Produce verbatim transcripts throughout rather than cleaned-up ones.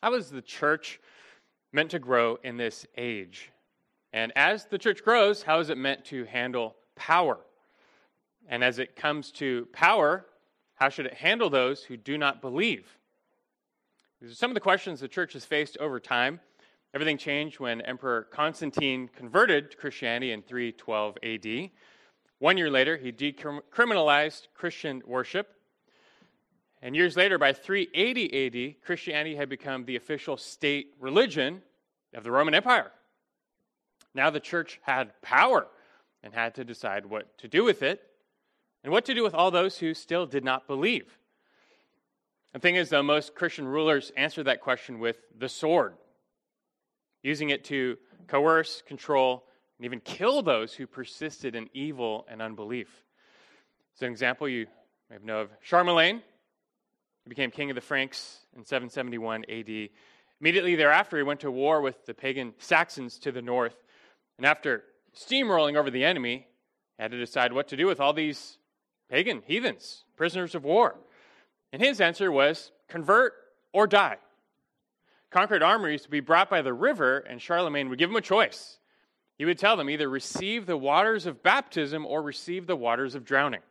how is the church meant to grow in this age? And as the church grows, how is it meant to handle power? And as it comes to power, how should it handle those who do not believe? These are some of the questions the church has faced over time. Everything changed when Emperor Constantine converted to Christianity in three twelve A D. One year later, he decriminalized Christian worship. And years later, by three eighty A D, Christianity had become the official state religion of the Roman Empire. Now the church had power and had to decide what to do with it and what to do with all those who still did not believe. The thing is, though, most Christian rulers answered that question with the sword, using it to coerce, control, and even kill those who persisted in evil and unbelief. As an example, you may know of Charlemagne. He became king of the Franks in seven seventy-one A D. Immediately thereafter, he went to war with the pagan Saxons to the north. And after steamrolling over the enemy, he had to decide what to do with all these pagan heathens, prisoners of war. And his answer was convert or die. Conquered armies would be brought by the river, and Charlemagne would give them a choice. He would tell them either receive the waters of baptism or receive the waters of drowning.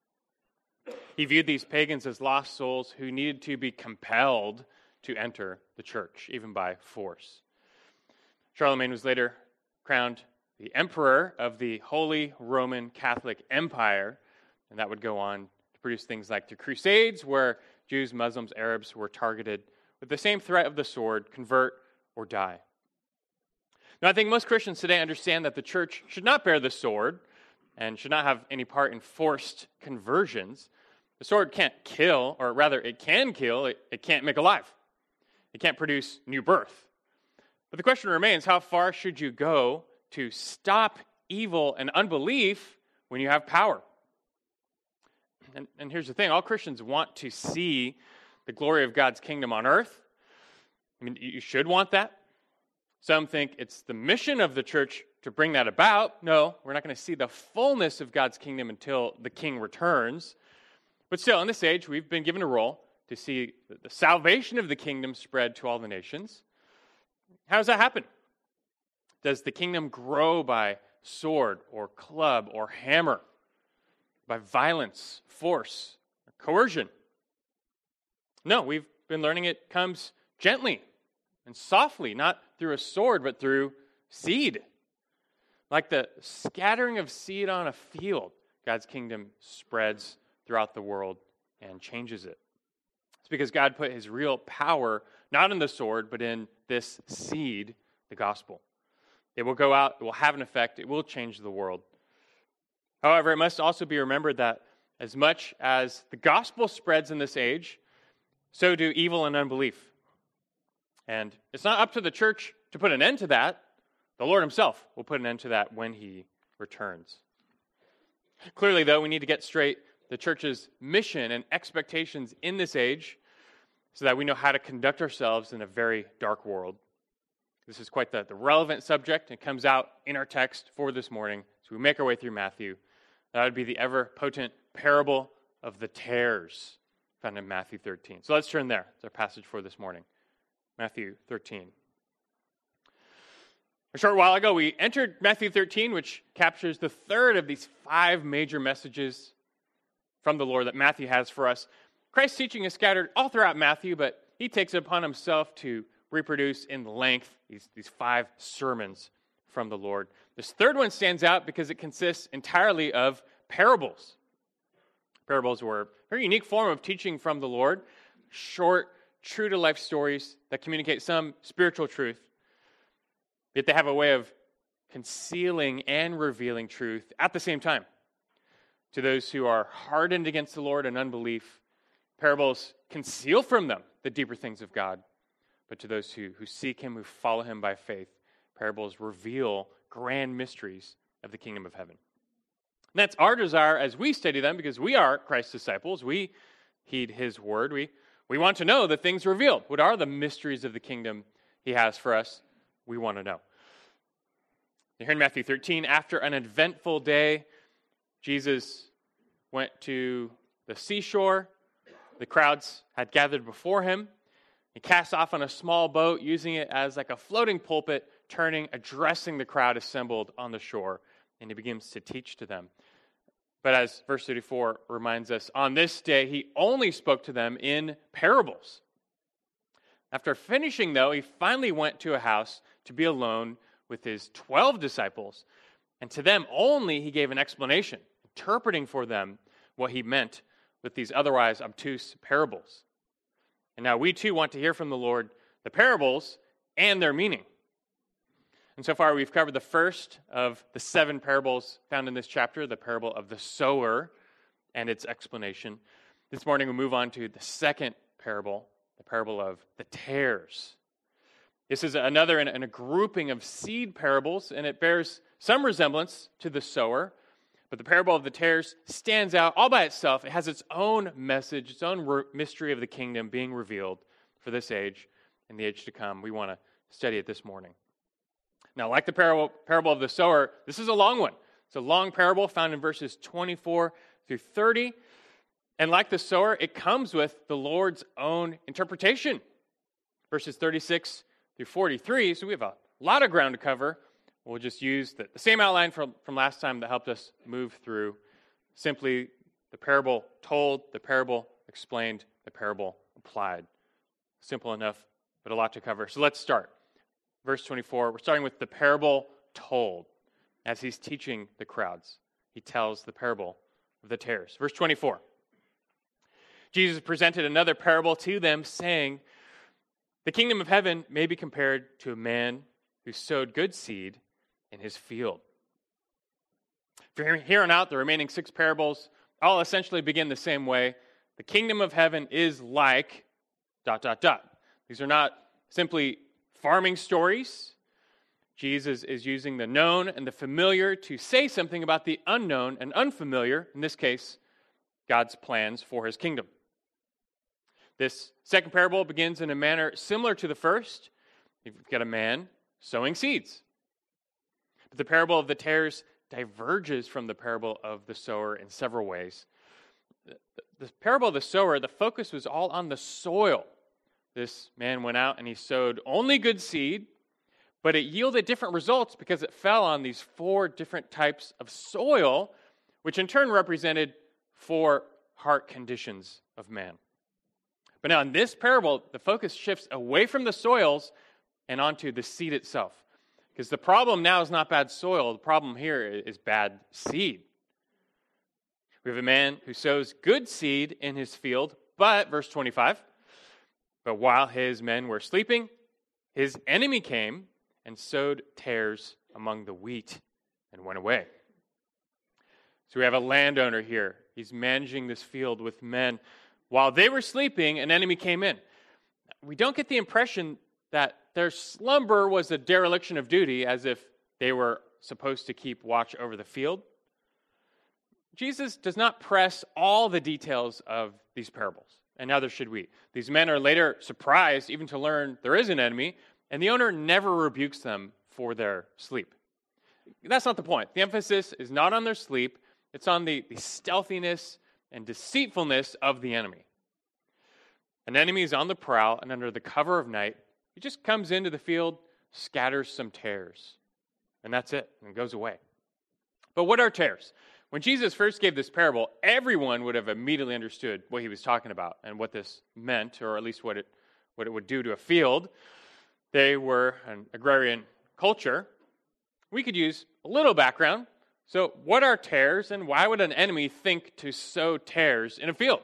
He viewed these pagans as lost souls who needed to be compelled to enter the church, even by force. Charlemagne was later crowned the emperor of the Holy Roman Catholic Empire, and that would go on to produce things like the Crusades, where Jews, Muslims, Arabs were targeted with the same threat of the sword, convert or die. Now, I think most Christians today understand that the church should not bear the sword and should not have any part in forced conversions. The sword can't kill, or rather, it can kill, it, it can't make alive. It can't produce new birth. But the question remains, how far should you go to stop evil and unbelief when you have power? And, and here's the thing, all Christians want to see the glory of God's kingdom on earth. I mean, you should want that. Some think it's the mission of the church to bring that about. No, we're not going to see the fullness of God's kingdom until the king returns. But still, in this age, we've been given a role to see the salvation of the kingdom spread to all the nations. How does that happen? Does the kingdom grow by sword or club or hammer, by violence, force, or coercion? No, we've been learning it comes gently and softly, not through a sword, but through seed. Like the scattering of seed on a field, God's kingdom spreads throughout the world and changes it. It's because God put his real power not in the sword, but in this seed, the gospel. It will go out, it will have an effect, it will change the world. However, it must also be remembered that as much as the gospel spreads in this age, so do evil and unbelief. And it's not up to the church to put an end to that. The Lord himself will put an end to that when he returns. Clearly, though, we need to get straight the church's mission and expectations in this age so that we know how to conduct ourselves in a very dark world. This is quite the, the relevant subject. It comes out in our text for this morning. So we make our way through Matthew. That would be the ever-potent parable of the tares found in Matthew thirteen. So let's turn there. It's our passage for this morning. Matthew thirteen. A short while ago, we entered Matthew thirteen, which captures the third of these five major messages from the Lord that Matthew has for us. Christ's teaching is scattered all throughout Matthew, but he takes it upon himself to reproduce in length these, these five sermons from the Lord. This third one stands out because it consists entirely of parables. Parables were a very unique form of teaching from the Lord, short, true-to-life stories that communicate some spiritual truth, yet they have a way of concealing and revealing truth at the same time. To those who are hardened against the Lord in unbelief, parables conceal from them the deeper things of God. But to those who, who seek him, who follow him by faith, parables reveal grand mysteries of the kingdom of heaven. And that's our desire as we study them, because we are Christ's disciples. We heed his word. We, we want to know the things revealed. What are the mysteries of the kingdom he has for us? We want to know. Here in Matthew thirteen, after an eventful day, Jesus went to the seashore. The crowds had gathered before him. He casts off on a small boat, using it as like a floating pulpit, turning, addressing the crowd assembled on the shore, and he begins to teach to them. But as verse thirty-four reminds us, on this day he only spoke to them in parables. After finishing, though, he finally went to a house to be alone with his twelve disciples, and to them only he gave an explanation, interpreting for them what he meant with these otherwise obtuse parables. And now we too want to hear from the Lord the parables and their meaning. And so far we've covered the first of the seven parables found in this chapter, the parable of the sower and its explanation. This morning we move on to the second parable, the parable of the tares. This is another in a grouping of seed parables, and it bears some resemblance to the sower. But the parable of the tares stands out all by itself. It has its own message, its own re- mystery of the kingdom being revealed for this age and the age to come. We want to study it this morning. Now, like the parable, parable of the sower, this is a long one. It's a long parable found in verses twenty-four through thirty. And like the sower, it comes with the Lord's own interpretation. Verses thirty-six through forty-three, so we have a lot of ground to cover. We'll just use the, the same outline from, from last time that helped us move through. Simply the parable told, the parable explained, the parable applied. Simple enough, but a lot to cover. So let's start. Verse twenty-four, we're starting with the parable told. As he's teaching the crowds, he tells the parable of the tares. Verse twenty-four, Jesus presented another parable to them, saying, the kingdom of heaven may be compared to a man who sowed good seed in his field. From here on out, the remaining six parables all essentially begin the same way. The kingdom of heaven is like dot, dot, dot. These are not simply farming stories. Jesus is using the known and the familiar to say something about the unknown and unfamiliar, in this case, God's plans for his kingdom. This second parable begins in a manner similar to the first. You've got a man sowing seeds. But the parable of the tares diverges from the parable of the sower in several ways. The parable of the sower, the focus was all on the soil. This man went out and he sowed only good seed, but it yielded different results because it fell on these four different types of soil, which in turn represented four heart conditions of man. But now in this parable, the focus shifts away from the soils and onto the seed itself. Because the problem now is not bad soil. The problem here is bad seed. We have a man who sows good seed in his field, but, verse twenty-five, but while his men were sleeping, his enemy came and sowed tares among the wheat and went away. So we have a landowner here. He's managing this field with men. While they were sleeping, an enemy came in. We don't get the impression that their slumber was a dereliction of duty, as if they were supposed to keep watch over the field. Jesus does not press all the details of these parables, and neither should we. These men are later surprised even to learn there is an enemy, and the owner never rebukes them for their sleep. That's not the point. The emphasis is not on their sleep. It's on the, the stealthiness and deceitfulness of the enemy. An enemy is on the prowl, and under the cover of night, he just comes into the field, scatters some tares, and that's it, and goes away. But what are tares? When Jesus first gave this parable, everyone would have immediately understood what he was talking about and what this meant, or at least what it what it would do to a field. They were an agrarian culture. We could use a little background. So what are tares, and why would an enemy think to sow tares in a field?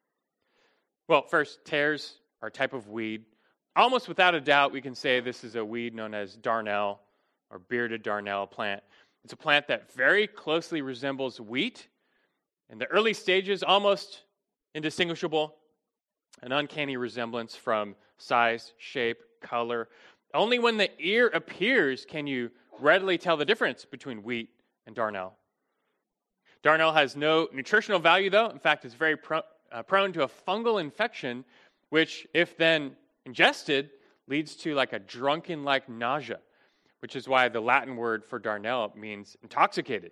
Well, first, tares are a type of weed. Almost without a doubt, we can say this is a weed known as darnel or bearded darnel plant. It's a plant that very closely resembles wheat. In the early stages, almost indistinguishable, an uncanny resemblance from size, shape, color. Only when the ear appears can you readily tell the difference between wheat and darnel. Darnel has no nutritional value, though. In fact, it's very pro- uh, prone to a fungal infection, which, if then ingested, leads to like a drunken-like nausea, which is why the Latin word for darnel means intoxicated.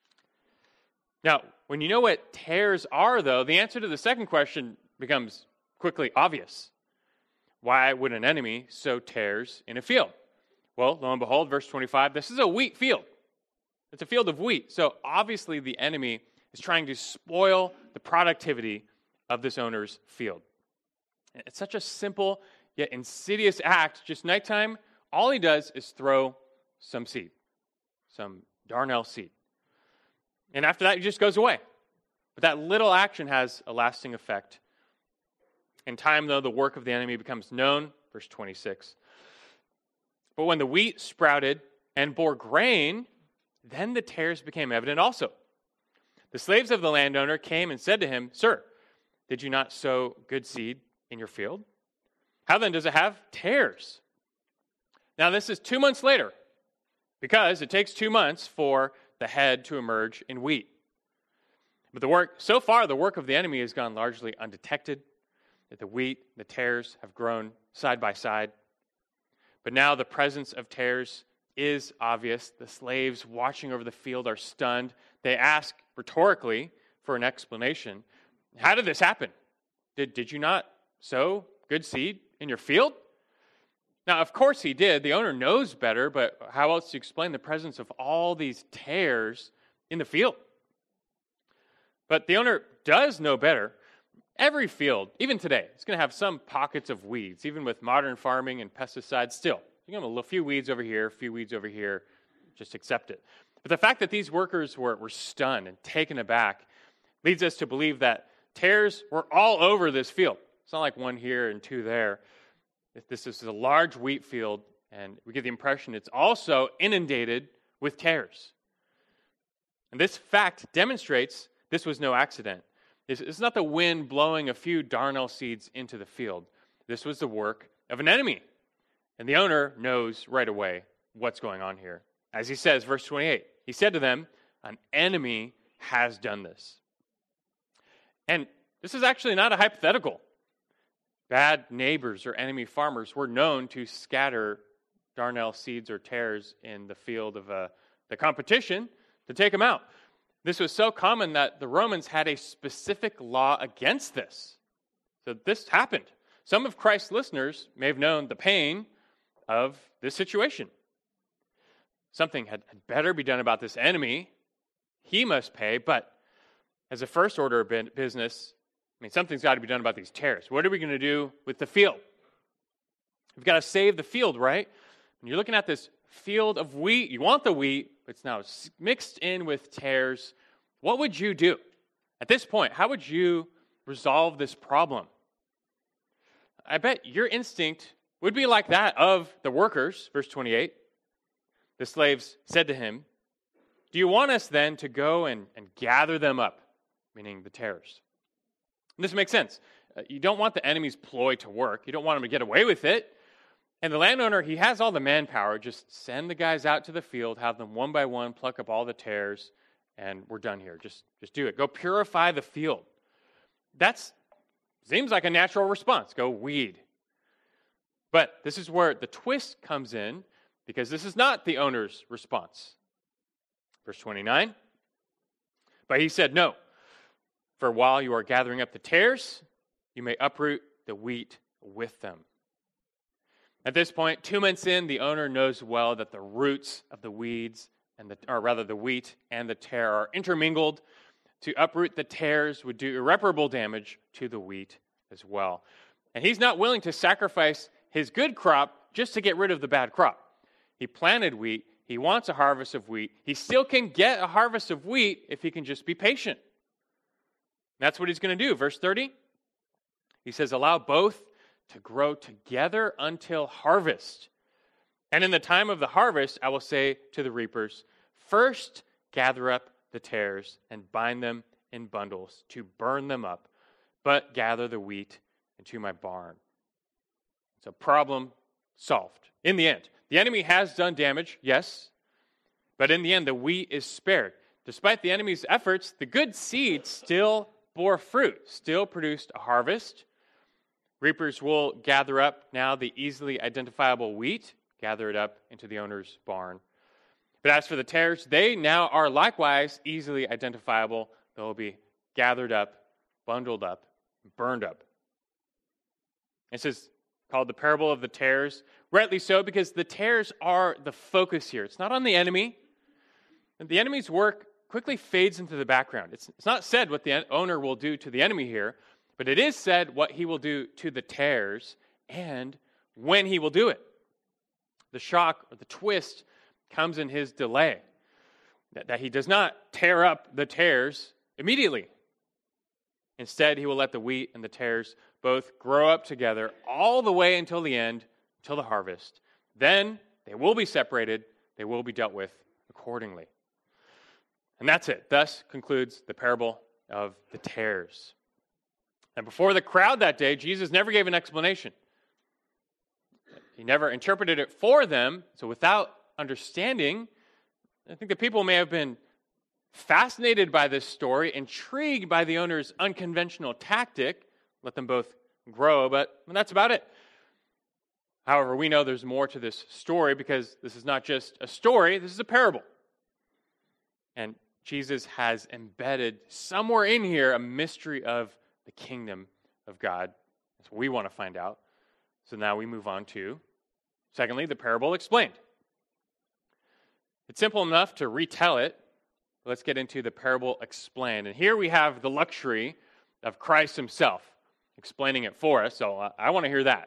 Now, when you know what tares are, though, the answer to the second question becomes quickly obvious. why would an enemy sow tares in a field? Well, lo and behold, verse twenty-five, this is a wheat field. It's a field of wheat. So obviously the enemy is trying to spoil the productivity of this owner's field. It's such a simple yet insidious act. Just nighttime, all he does is throw some seed, some darnel seed. And after that, he just goes away. But that little action has a lasting effect. In time, though, the work of the enemy becomes known. Verse twenty-six. But when the wheat sprouted and bore grain, then the tares became evident also. The slaves of the landowner came and said to him, Sir, did you not sow good seed in your field? How then does it have tares? Now this is two months later, because it takes two months for the head to emerge in wheat. But the work, so far, the work of the enemy has gone largely undetected. That the wheat, the tares have grown side by side. But now the presence of tares is obvious. The slaves watching over the field are stunned. They ask rhetorically for an explanation. How did this happen? Did, did you not sow good seed in your field? Now, of course he did. The owner knows better, but how else to explain the presence of all these tares in the field? But the owner does know better. Every field, even today, is going to have some pockets of weeds, even with modern farming and pesticides still. You have a few weeds over here, a few weeds over here, just accept it. But the fact that these workers were, were stunned and taken aback leads us to believe that tares were all over this field. It's not like one here and two there. This is a large wheat field, and we get the impression it's also inundated with tares. And this fact demonstrates this was no accident. It's not the wind blowing a few darnel seeds into the field. This was the work of an enemy. And the owner knows right away what's going on here. As he says, verse twenty-eight, he said to them, an enemy has done this. And this is actually not a hypothetical. Bad neighbors or enemy farmers were known to scatter darnel seeds or tares in the field of uh, the competition to take them out. This was so common that the Romans had a specific law against this. So this happened. Some of Christ's listeners may have known the pain of this situation. Something had better be done about this enemy. He must pay, but as a first order of business, I mean, something's got to be done about these tares. What are we going to do with the field? We've got to save the field, right? When you're looking at this field of wheat, you want the wheat, but it's now mixed in with tares. What would you do? At this point, how would you resolve this problem? I bet your instinct would be like that of the workers, verse twenty-eight. The slaves said to him, do you want us then to go and, and gather them up, meaning the tares? And this makes sense. Uh, you don't want the enemy's ploy to work. You don't want them to get away with it. And the landowner, he has all the manpower. Just send the guys out to the field, have them one by one pluck up all the tares, and we're done here. Just, just do it. Go purify the field. That seems like a natural response. Go weed. But this is where the twist comes in, because this is not the owner's response. Verse twenty-nine. But he said, no. For while you are gathering up the tares, you may uproot the wheat with them. At this point, two months in, the owner knows well that the roots of the weeds, and the, or rather the wheat and the tare are intermingled. To uproot the tares would do irreparable damage to the wheat as well. And he's not willing to sacrifice his good crop just to get rid of the bad crop. He planted wheat. He wants a harvest of wheat. He still can get a harvest of wheat if he can just be patient. That's what he's going to do. Verse thirty, he says, allow both to grow together until harvest. And in the time of the harvest, I will say to the reapers, first gather up the tares and bind them in bundles to burn them up, but gather the wheat into my barn. It's a problem solved. In the end, the enemy has done damage, yes, but in the end, the wheat is spared. Despite the enemy's efforts, the good seed still bore fruit, still produced a harvest. Reapers will gather up now the easily identifiable wheat, gather it up into the owner's barn. But as for the tares, they now are likewise easily identifiable. They'll be gathered up, bundled up, burned up. It says, called the parable of the tares. Rightly so, because the tares are the focus here. It's not on the enemy. And the enemy's work quickly fades into the background. It's, it's not said what the owner will do to the enemy here, but it is said what he will do to the tares and when he will do it. The shock or the twist comes in his delay, that, that he does not tear up the tares immediately. Instead, he will let the wheat and the tares both grow up together all the way until the end, until the harvest. Then they will be separated, they will be dealt with accordingly. And that's it. Thus concludes the parable of the tares. And before the crowd that day, Jesus never gave an explanation. He never interpreted it for them. So without understanding, I think the people may have been fascinated by this story, intrigued by the owner's unconventional tactic. Let them both grow, but that's about it. However, we know there's more to this story because this is not just a story, this is a parable. And Jesus has embedded somewhere in here a mystery of the kingdom of God. That's what we want to find out. So now we move on to, secondly, the parable explained. It's simple enough to retell it. Let's get into the parable explained. And here we have the luxury of Christ himself explaining it for us. So I want to hear that.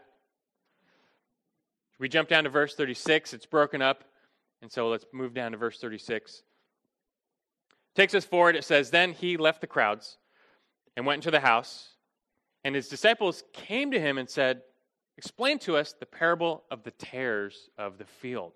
We jump down to verse thirty-six. It's broken up. And so let's move down to verse thirty-six. Takes us forward. It says, "Then he left the crowds and went into the house. And his disciples came to him and said, 'Explain to us the parable of the tares of the field.'"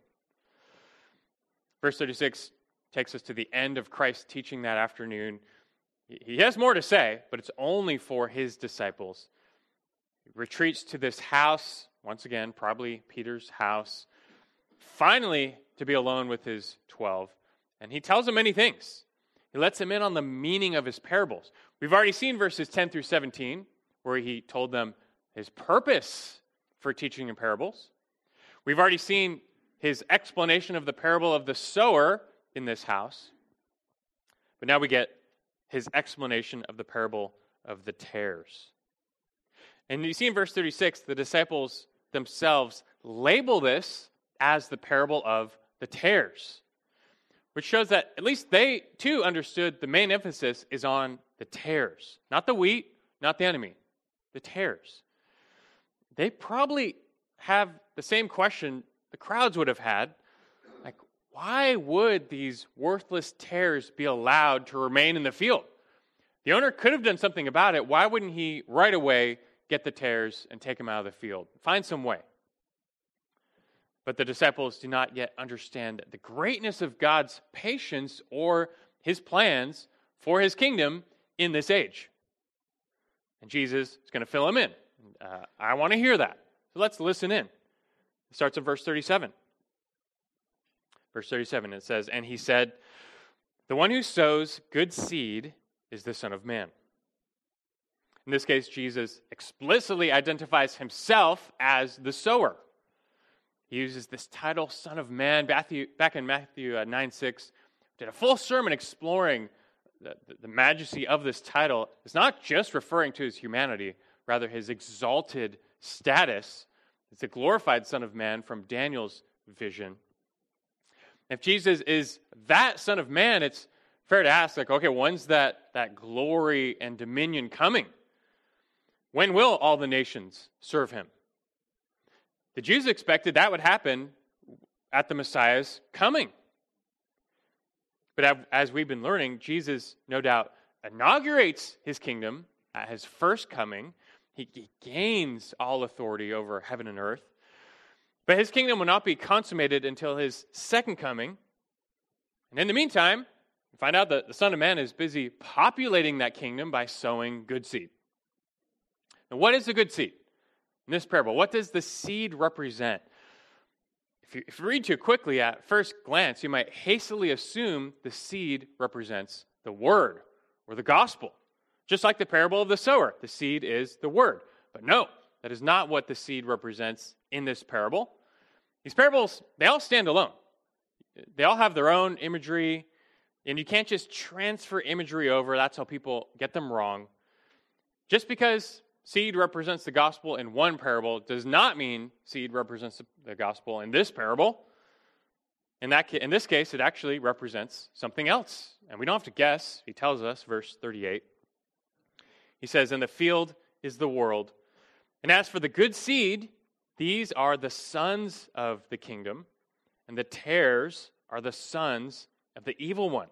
Verse thirty-six takes us to the end of Christ's teaching that afternoon. He has more to say, but it's only for his disciples. He retreats to this house, once again, probably Peter's house, finally to be alone with his twelve. And he tells them many things. He lets them in on the meaning of his parables. We've already seen verses ten through seventeen, where he told them his purpose for teaching in parables. We've already seen his explanation of the parable of the sower in this house. But now we get his explanation of the parable of the tares. And you see in verse thirty-six, the disciples themselves label this as the parable of the tares, which shows that at least they too understood the main emphasis is on the tares, not the wheat, not the enemy, the tares. They probably have the same question the crowds would have had. Like, why would these worthless tares be allowed to remain in the field? The owner could have done something about it. Why wouldn't he right away get the tares and take them out of the field? Find some way. But the disciples do not yet understand the greatness of God's patience or his plans for his kingdom in this age. And Jesus is going to fill them in. Uh, I want to hear that. So let's listen in. It starts in verse thirty-seven. Verse thirty-seven, it says, "And he said, 'The one who sows good seed is the Son of Man.'" In this case, Jesus explicitly identifies himself as the sower. He uses this title, Son of Man. Matthew, back in Matthew nine six, did a full sermon exploring the, the majesty of this title. It's not just referring to his humanity, rather his exalted status. It's a glorified Son of Man from Daniel's vision. If Jesus is that Son of Man, it's fair to ask, like, okay, when's that, that glory and dominion coming? When will all the nations serve him? The Jews expected that would happen at the Messiah's coming. But as we've been learning, Jesus no doubt inaugurates his kingdom at his first coming. He gains all authority over heaven and earth. But his kingdom will not be consummated until his second coming. And in the meantime, we find out that the Son of Man is busy populating that kingdom by sowing good seed. Now, what is the good seed? In this parable, what does the seed represent? If you, if you read too quickly at first glance, you might hastily assume the seed represents the word or the gospel. Just like the parable of the sower, the seed is the word. But no, that is not what the seed represents in this parable. These parables, they all stand alone. They all have their own imagery, and you can't just transfer imagery over. That's how people get them wrong. Just because seed represents the gospel in one parable does not mean seed represents the gospel in this parable. In that, in this case, it actually represents something else. And we don't have to guess. He tells us, verse thirty-eight. He says, "And the field is the world. And as for the good seed, these are the sons of the kingdom, and the tares are the sons of the evil one."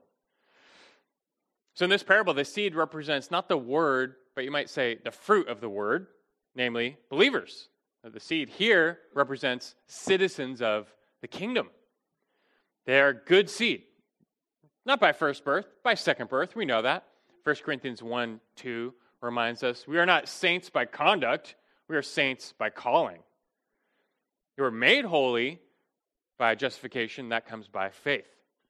So in this parable, the seed represents not the word, but you might say the fruit of the word, namely believers. The seed here represents citizens of the kingdom. They are good seed. Not by first birth, by second birth. We know that. First Corinthians one two reminds us, we are not saints by conduct, we are saints by calling. You are made holy by justification, that comes by faith.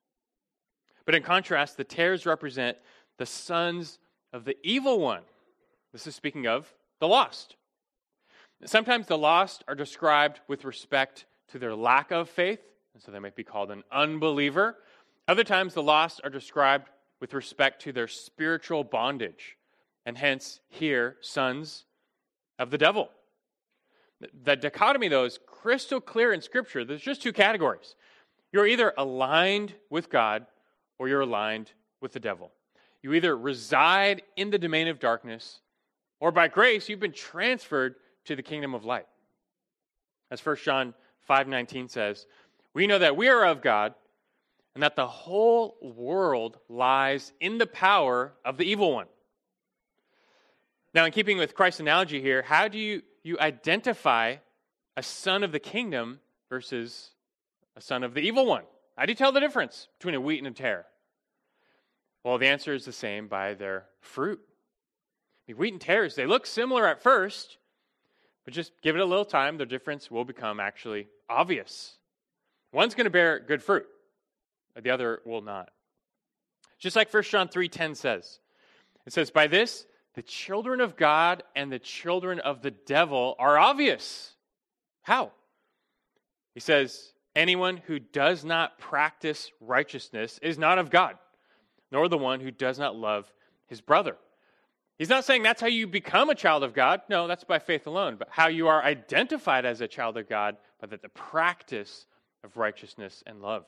But in contrast, the tares represent the sons of the evil one. This is speaking of the lost. Sometimes the lost are described with respect to their lack of faith, and so they might be called an unbeliever. Other times the lost are described with respect to their spiritual bondage, and hence here, sons of the devil. The dichotomy, though, is crystal clear in Scripture. There's just two categories. You're either aligned with God or you're aligned with the devil. You either reside in the domain of darkness or by grace you've been transferred to the kingdom of light. As First John five nineteen says, "We know that we are of God and that the whole world lies in the power of the evil one." Now, in keeping with Christ's analogy here, how do you, you identify a son of the kingdom versus a son of the evil one? How do you tell the difference between a wheat and a tare? Well, the answer is the same by their fruit. The wheat and tares, they look similar at first, but just give it a little time, the difference will become actually obvious. One's going to bear good fruit, but the other will not. Just like First John three ten says. It says, "By this, the children of God and the children of the devil are obvious." How? He says, "Anyone who does not practice righteousness is not of God, nor the one who does not love his brother." He's not saying that's how you become a child of God. No, that's by faith alone. But how you are identified as a child of God by the, the practice of righteousness and love.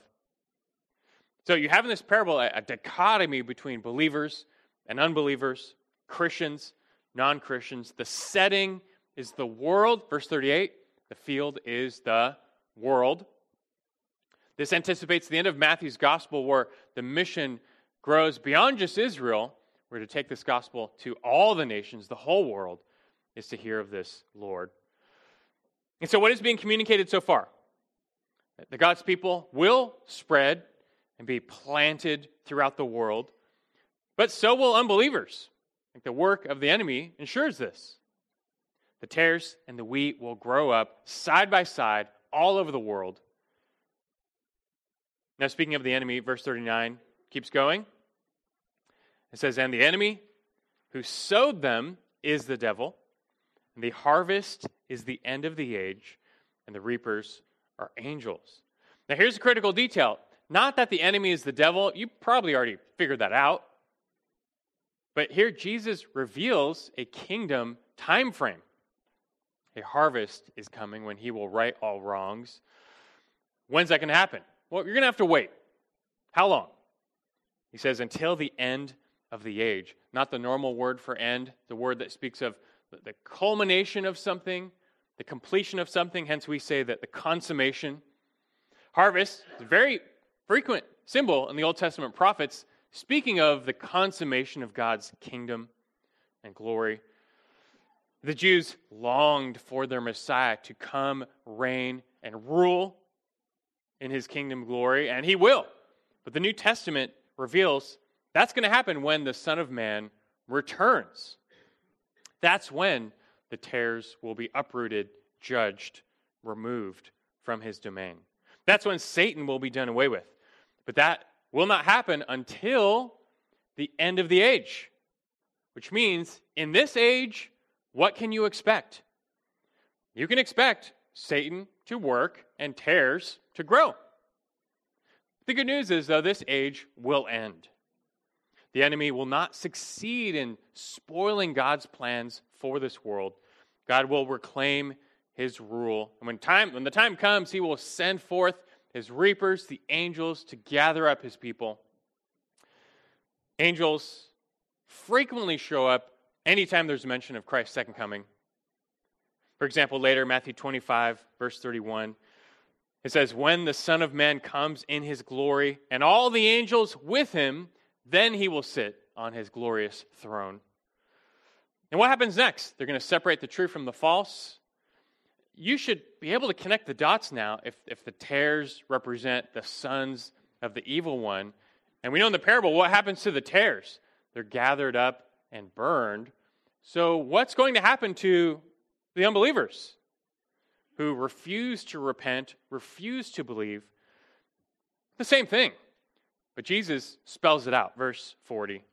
So you have in this parable a, a dichotomy between believers and unbelievers, Christians, non-Christians. The setting is the world. Verse thirty-eight, the field is the world. This anticipates the end of Matthew's gospel where the mission grows beyond just Israel. We're to take this gospel to all the nations, the whole world, is to hear of this Lord. And so what is being communicated so far? That God's people will spread and be planted throughout the world, but so will unbelievers. Like the work of the enemy ensures this. The tares and the wheat will grow up side by side all over the world. Now, speaking of the enemy, verse thirty-nine keeps going. It says, "And the enemy who sowed them is the devil, and the harvest is the end of the age, and the reapers are angels." Now, here's a critical detail. Not that the enemy is the devil. You probably already figured that out. But here Jesus reveals a kingdom time frame. A harvest is coming when he will right all wrongs. When's that going to happen? Well, you're going to have to wait. How long? He says, until the end of the age. Not the normal word for end, the word that speaks of the culmination of something, the completion of something. Hence we say that the consummation. Harvest is a very frequent symbol in the Old Testament prophets, speaking of the consummation of God's kingdom and glory. The Jews longed for their Messiah to come, reign, and rule in his kingdom glory, and he will. But the New Testament reveals that's going to happen when the Son of Man returns. That's when the tares will be uprooted, judged, removed from his domain. That's when Satan will be done away with. But that will not happen until the end of the age, which means in this age, what can you expect? You can expect Satan to work and tares to grow. The good news is, though, this age will end. The enemy will not succeed in spoiling God's plans for this world. God will reclaim his rule. And when time, when the time comes, he will send forth his reapers, the angels, to gather up his people. Angels frequently show up anytime there's a mention of Christ's second coming. For example, later, Matthew twenty-five, verse thirty-one, it says, when the Son of Man comes in his glory and all the angels with him, then he will sit on his glorious throne. And what happens next? They're going to separate the true from the false. You should be able to connect the dots now if, if the tares represent the sons of the evil one. And we know in the parable what happens to the tares. They're gathered up and burned. So what's going to happen to the unbelievers who refuse to repent, refuse to believe? The same thing. But Jesus spells it out. Verse forty.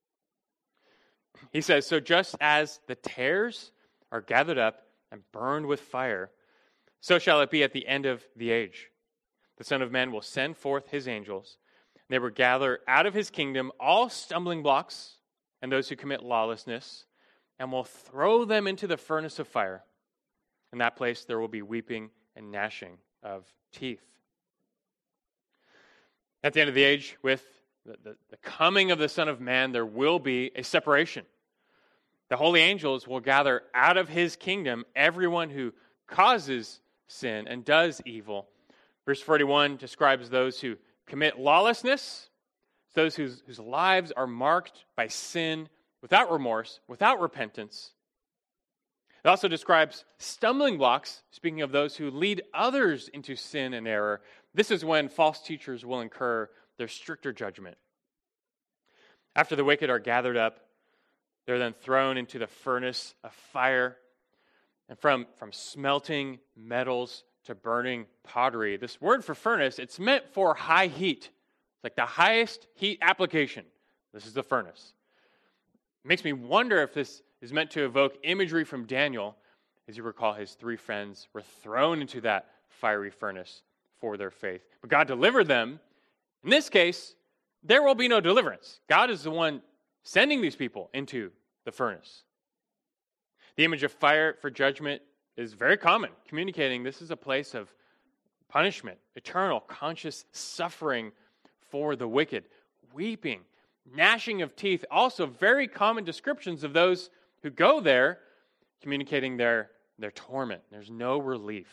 He says, so just as the tares are gathered up and burned with fire, so shall it be at the end of the age. The Son of Man will send forth his angels. They will gather out of his kingdom all stumbling blocks and those who commit lawlessness, and will throw them into the furnace of fire. In that place there will be weeping and gnashing of teeth. At the end of the age, with the, the, the coming of the Son of Man, there will be a separation. The holy angels will gather out of his kingdom everyone who causes sin and does evil. Verse forty-one describes those who commit lawlessness, those whose, whose lives are marked by sin without remorse, without repentance. It also describes stumbling blocks, speaking of those who lead others into sin and error. This is when false teachers will incur their stricter judgment. After the wicked are gathered up, they're then thrown into the furnace of fire. And from, from smelting metals to burning pottery, this word for furnace, it's meant for high heat. It's like the highest heat application. This is the furnace. It makes me wonder if this is meant to evoke imagery from Daniel. As you recall, his three friends were thrown into that fiery furnace for their faith. But God delivered them. In this case, there will be no deliverance. God is the one sending these people into the furnace. The image of fire for judgment is very common, communicating this is a place of punishment, eternal, conscious suffering for the wicked, weeping, gnashing of teeth, also very common descriptions of those who go there, communicating their, their torment. There's no relief.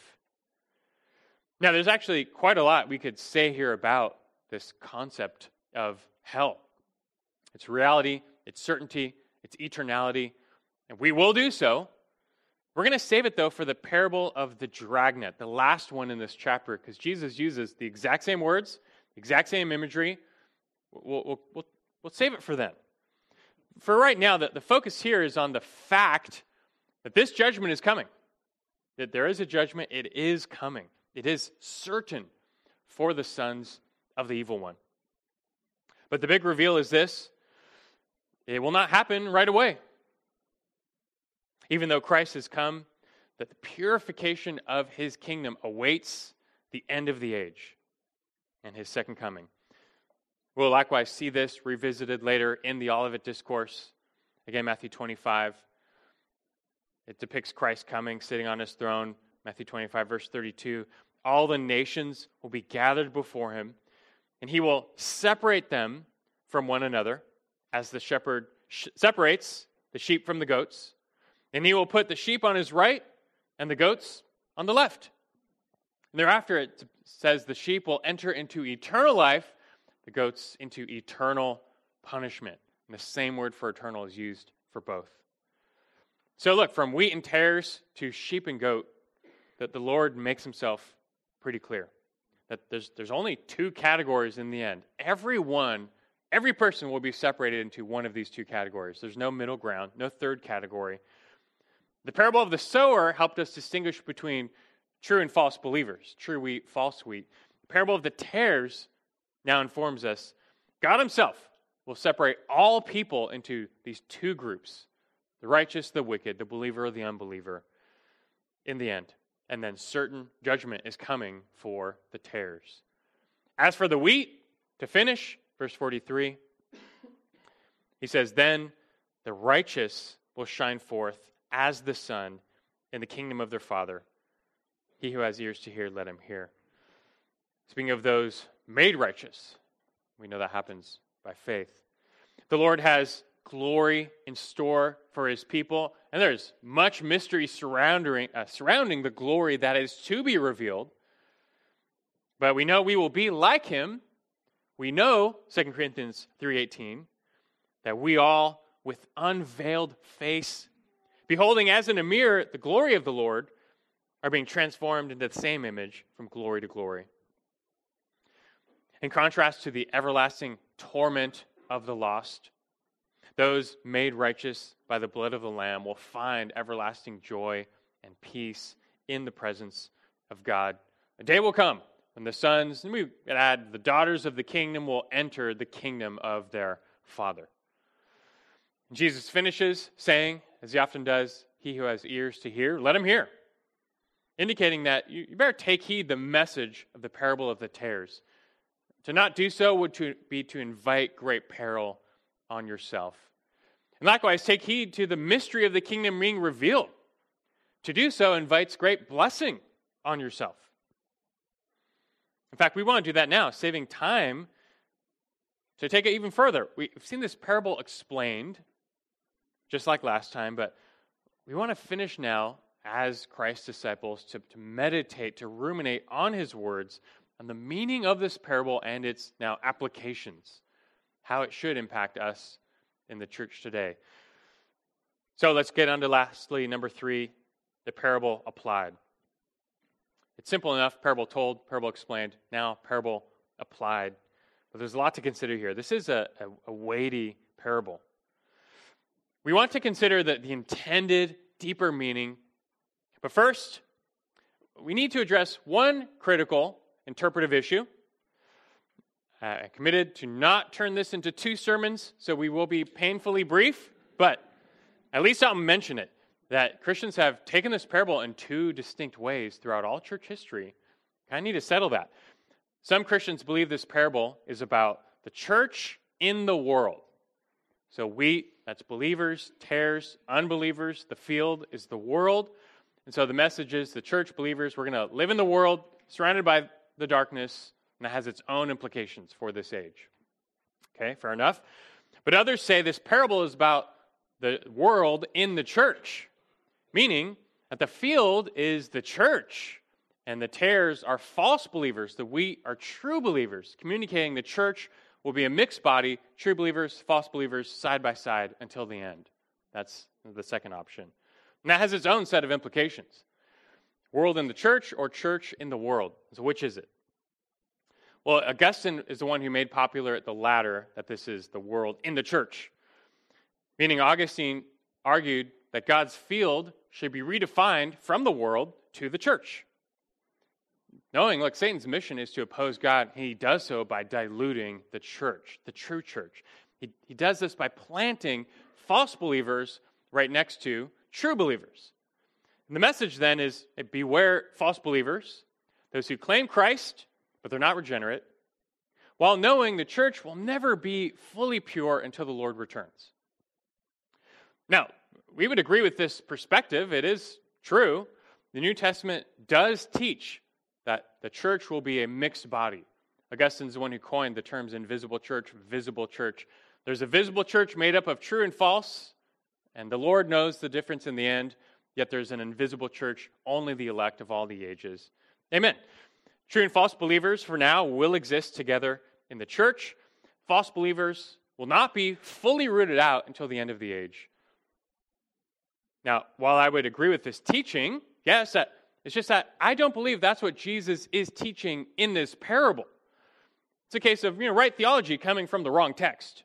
Now, there's actually quite a lot we could say here about this concept of hell. Its reality, its certainty, its eternality, and we will do so. We're going to save it, though, for the parable of the dragnet, the last one in this chapter, because Jesus uses the exact same words, the exact same imagery. We'll, we'll, we'll, we'll save it for then. For right now, the, the focus here is on the fact that this judgment is coming. That there is a judgment, it is coming. It is certain for the sons of the evil one. But the big reveal is this: it will not happen right away. Even though Christ has come, that the purification of his kingdom awaits the end of the age and his second coming. We'll likewise see this revisited later in the Olivet Discourse. Again, Matthew twenty-five. It depicts Christ coming, sitting on his throne. Matthew twenty-five, verse thirty-two. All the nations will be gathered before him, and he will separate them from one another, as the shepherd sh- separates the sheep from the goats. And he will put the sheep on his right and the goats on the left. And thereafter, it says the sheep will enter into eternal life, the goats into eternal punishment. And the same word for eternal is used for both. So look, from wheat and tares to sheep and goat, that the Lord makes himself pretty clear. That there's, there's only two categories in the end. Everyone, every person will be separated into one of these two categories. There's no middle ground, no third category. The parable of the sower helped us distinguish between true and false believers, true wheat, false wheat. The parable of the tares now informs us God himself will separate all people into these two groups, the righteous, the wicked, the believer or the unbeliever, in the end. And then certain judgment is coming for the tares. As for the wheat, to finish, verse forty-three, he says, then the righteous will shine forth as the Son in the kingdom of their Father. He who has ears to hear, let him hear. Speaking of those made righteous, we know that happens by faith. The Lord has glory in store for his people, and there's much mystery surrounding, uh, surrounding the glory that is to be revealed. But we know we will be like him. We know, Second Corinthians three eighteen, that we all, with unveiled face, beholding as in a mirror the glory of the Lord, are being transformed into the same image from glory to glory. In contrast to the everlasting torment of the lost, those made righteous by the blood of the Lamb will find everlasting joy and peace in the presence of God. A day will come when the sons, and we add the daughters of the kingdom, will enter the kingdom of their Father. Jesus finishes saying, as he often does, he who has ears to hear, let him hear. Indicating that you better take heed the message of the parable of the tares. To not do so would to be to invite great peril on yourself. And likewise, take heed to the mystery of the kingdom being revealed. To do so invites great blessing on yourself. In fact, we want to do that now, saving time to take it even further. We've seen this parable explained, just like last time, but we want to finish now as Christ's disciples to, to meditate, to ruminate on his words, on the meaning of this parable and its now applications, how it should impact us in the church today. So let's get on to lastly, number three, the parable applied. It's simple enough, parable told, parable explained, now parable applied. But there's a lot to consider here. This is a, a, a weighty parable. We want to consider the, the intended, deeper meaning. But first, we need to address one critical interpretive issue. Uh, I'm committed to not turn this into two sermons, so we will be painfully brief, but at least I'll mention it, that Christians have taken this parable in two distinct ways throughout all church history. I need to settle that. Some Christians believe this parable is about the church in the world. So wheat, that's believers, tares, unbelievers. The field is the world. And so the message is the church believers, we're going to live in the world, surrounded by the darkness, and it has its own implications for this age. Okay, fair enough. But others say this parable is about the world in the church, meaning that the field is the church, and the tares are false believers. The wheat are true believers, communicating the church will be a mixed body, true believers, false believers, side by side until the end. That's the second option. And that has its own set of implications. World in the church or church in the world. So which is it? Well, Augustine is the one who made popular the latter, that this is the world in the church. Meaning Augustine argued that God's field should be redefined from the world to the church. Knowing, look, Satan's mission is to oppose God, and he does so by diluting the church, the true church. He, he does this by planting false believers right next to true believers. And the message then is, beware false believers, those who claim Christ, but they're not regenerate, while knowing the church will never be fully pure until the Lord returns. Now, we would agree with this perspective. It is true. The New Testament does teach that the church will be a mixed body. Augustine's the one who coined the terms invisible church, visible church. There's a visible church made up of true and false, and the Lord knows the difference in the end, yet there's an invisible church, only the elect of all the ages. Amen. True and false believers for now will exist together in the church. False believers will not be fully rooted out until the end of the age. Now, while I would agree with this teaching, yes, that it's just that I don't believe that's what Jesus is teaching in this parable. It's a case of, you know, right theology coming from the wrong text.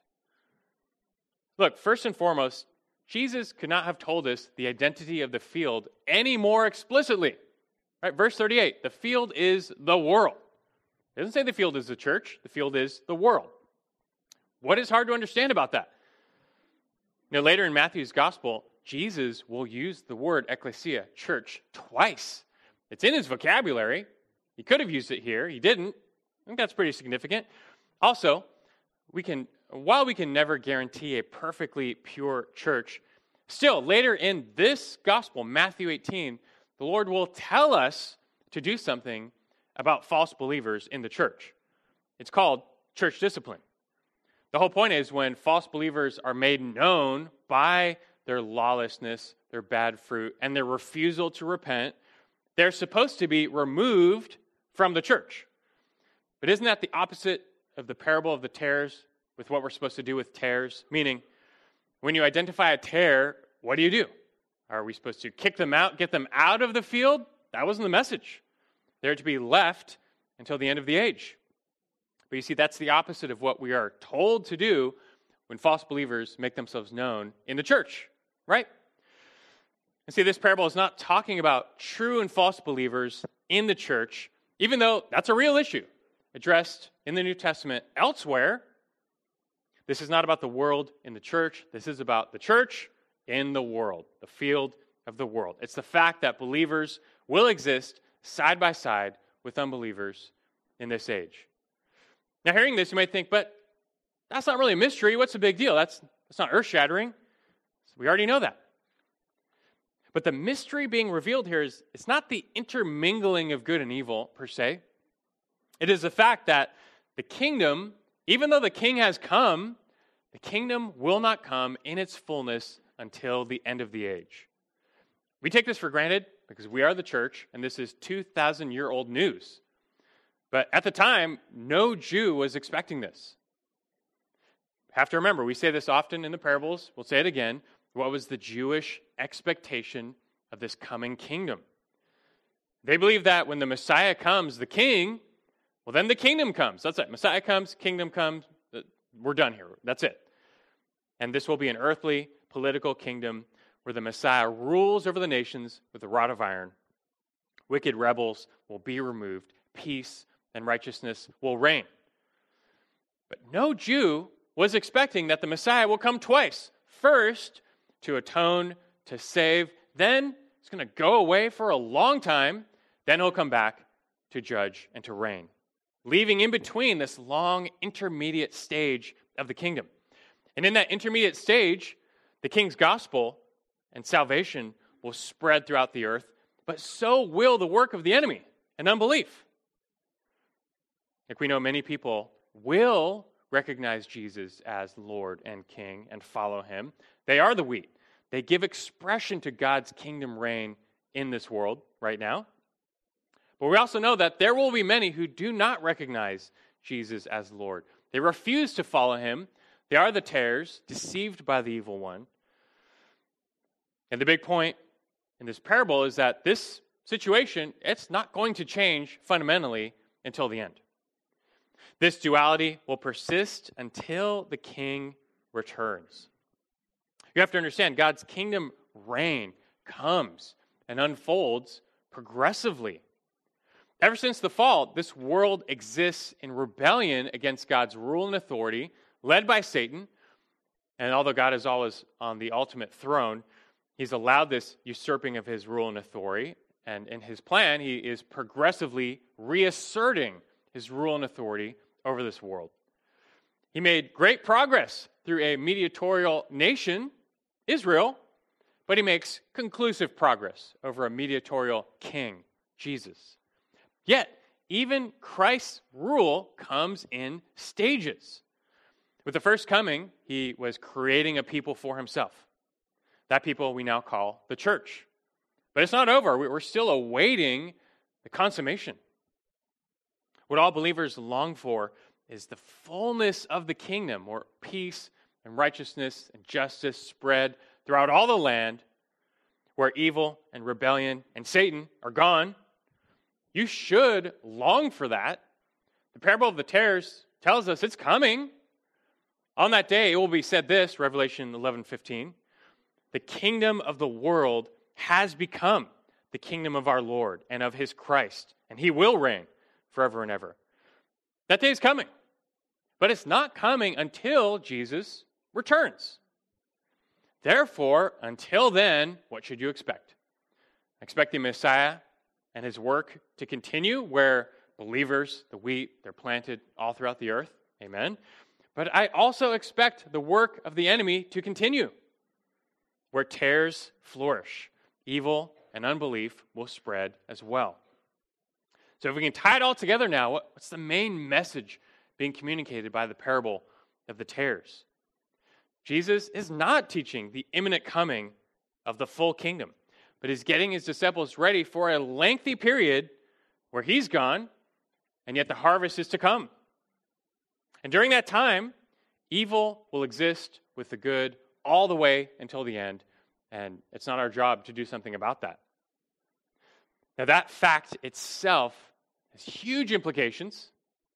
Look, first and foremost, Jesus could not have told us the identity of the field any more explicitly. Right? Verse thirty-eight, the field is the world. It doesn't say the field is the church, the field is the world. What is hard to understand about that? You know, later in Matthew's gospel, Jesus will use the word ecclesia, church, twice. It's in his vocabulary. He could have used it here. He didn't. I think that's pretty significant. Also, we can, while we can never guarantee a perfectly pure church, Still, later in this gospel, Matthew eighteen, the Lord will tell us to do something about false believers in the church. It's called church discipline. The whole point is when false believers are made known by their lawlessness, their bad fruit, and their refusal to repent, they're supposed to be removed from the church. But isn't that the opposite of the parable of the tares with what we're supposed to do with tares? Meaning, when you identify a tare, what do you do? Are we supposed to kick them out, get them out of the field? That wasn't the message. They're to be left until the end of the age. But you see, that's the opposite of what we are told to do when false believers make themselves known in the church, right? And see, this parable is not talking about true and false believers in the church, even though that's a real issue addressed in the New Testament elsewhere. This is not about the world in the church. This is about the church in the world, the field of the world. It's the fact that believers will exist side by side with unbelievers in this age. Now, hearing this, you might think, but that's not really a mystery. What's the big deal? That's, that's not earth-shattering. We already know that. But the mystery being revealed here is it's not the intermingling of good and evil, per se. It is the fact that the kingdom, even though the king has come, the kingdom will not come in its fullness until the end of the age. We take this for granted because we are the church, and this is two thousand year old news. But at the time, no Jew was expecting this. Have to remember, we say this often in the parables. We'll say it again. What was the Jewish expectation of this coming kingdom? They believe that when the Messiah comes, the king, well, then the kingdom comes. That's it. Messiah comes, kingdom comes. We're done here. That's it. And this will be an earthly, political kingdom where the Messiah rules over the nations with a rod of iron. Wicked rebels will be removed. Peace and righteousness will reign. But no Jew was expecting that the Messiah will come twice. First, to atone, to save. Then, he's going to go away for a long time. Then he'll come back to judge and to reign, leaving in between this long intermediate stage of the kingdom. And in that intermediate stage, the king's gospel and salvation will spread throughout the earth, but so will the work of the enemy and unbelief. Like we know, many people will recognize Jesus as Lord and King and follow him. They are the wheat. They give expression to God's kingdom reign in this world right now. But we also know that there will be many who do not recognize Jesus as Lord. They refuse to follow him. They are the tares, deceived by the evil one. And the big point in this parable is that this situation, it's not going to change fundamentally until the end. This duality will persist until the king returns. You have to understand, God's kingdom reign comes and unfolds progressively. Ever since the fall, this world exists in rebellion against God's rule and authority, led by Satan. And although God is always on the ultimate throne, he's allowed this usurping of his rule and authority. And in his plan, he is progressively reasserting his rule and authority over this world. He made great progress through a mediatorial nation, Israel, but he makes conclusive progress over a mediatorial king, Jesus. Yet, even Christ's rule comes in stages. With the first coming, he was creating a people for himself. That people we now call the church. But it's not over. We're still awaiting the consummation. What all believers long for is the fullness of the kingdom, where peace and righteousness and justice spread throughout all the land, where evil and rebellion and Satan are gone. You should long for that. The parable of the tares tells us it's coming. On that day, it will be said this, Revelation eleven fifteen, the kingdom of the world has become the kingdom of our Lord and of his Christ, and he will reign forever and ever. That day is coming, but it's not coming until Jesus returns. Therefore, until then, what should you expect? Expect the Messiah and his work to continue, where believers, the wheat, they're planted all throughout the earth. Amen. But I also expect the work of the enemy to continue. Where tares flourish, evil and unbelief will spread as well. So if we can tie it all together now, what, what's the main message being communicated by the parable of the tares? Jesus is not teaching the imminent coming of the full kingdom, but is getting his disciples ready for a lengthy period where he's gone, and yet the harvest is to come. And during that time, evil will exist with the good all the way until the end, and it's not our job to do something about that. Now, that fact itself has huge implications.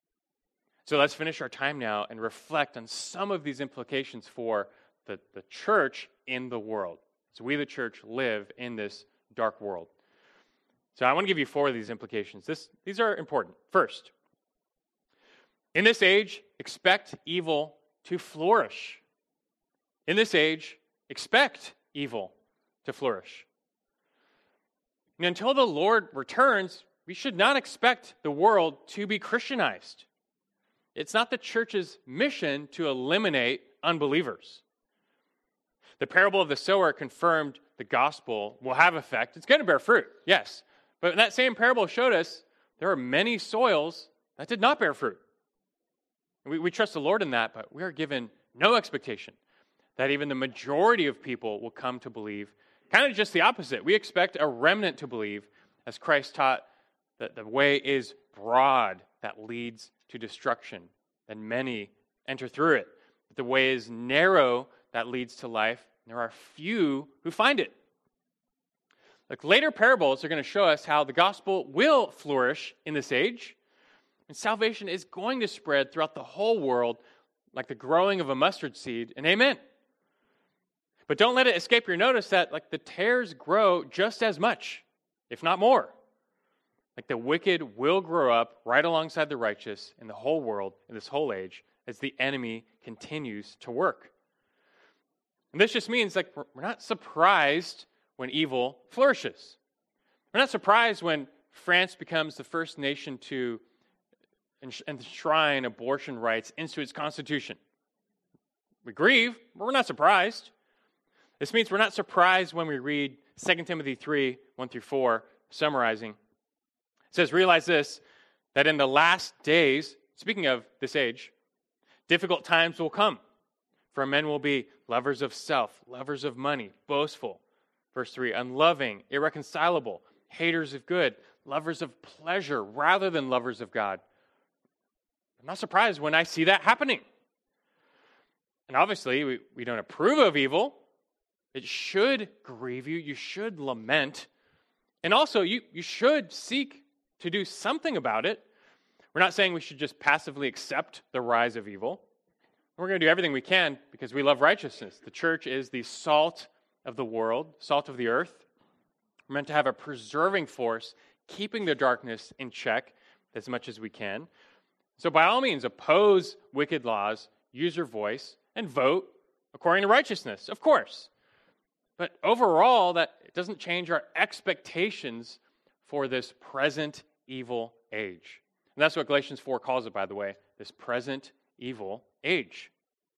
So let's finish our time now and reflect on some of these implications for the, the church in the world. So we, the church, live in this dark world. So I want to give you four of these implications. This, these are important. First, in this age, expect evil to flourish. In this age, expect evil to flourish. And until the Lord returns, we should not expect the world to be Christianized. It's not the church's mission to eliminate unbelievers. The parable of the sower confirmed the gospel will have effect. It's going to bear fruit, yes. But that same parable showed us there are many soils that did not bear fruit. We, we trust the Lord in that, but we are given no expectation that even the majority of people will come to believe. Kind of just the opposite. We expect a remnant to believe, as Christ taught that the way is broad that leads to destruction, and many enter through it. But the way is narrow that leads to life, and there are few who find it. Like later parables are going to show us how the gospel will flourish in this age, and salvation is going to spread throughout the whole world like the growing of a mustard seed, and amen. But don't let it escape your notice that like the tares grow just as much, if not more. Like the wicked will grow up right alongside the righteous in the whole world, in this whole age, as the enemy continues to work. And this just means like we're not surprised when evil flourishes. We're not surprised when France becomes the first nation to enshrine abortion rights into its constitution. We grieve, but we're not surprised. This means we're not surprised when we read Second Timothy three, one through four, summarizing. It says, realize this, that in the last days, speaking of this age, difficult times will come. For men will be lovers of self, lovers of money, boastful. Verse three, unloving, irreconcilable, haters of good, lovers of pleasure rather than lovers of God. I'm not surprised when I see that happening. And obviously, we, we don't approve of evil. It should grieve you. You should lament. And also, you, you should seek to do something about it. We're not saying we should just passively accept the rise of evil. We're going to do everything we can because we love righteousness. The church is the salt of the world, salt of the earth. We're meant to have a preserving force, keeping the darkness in check as much as we can. So by all means, oppose wicked laws, use your voice, and vote according to righteousness, of course. But overall, that it doesn't change our expectations for this present evil age. And that's what Galatians four calls it, by the way, this present evil age.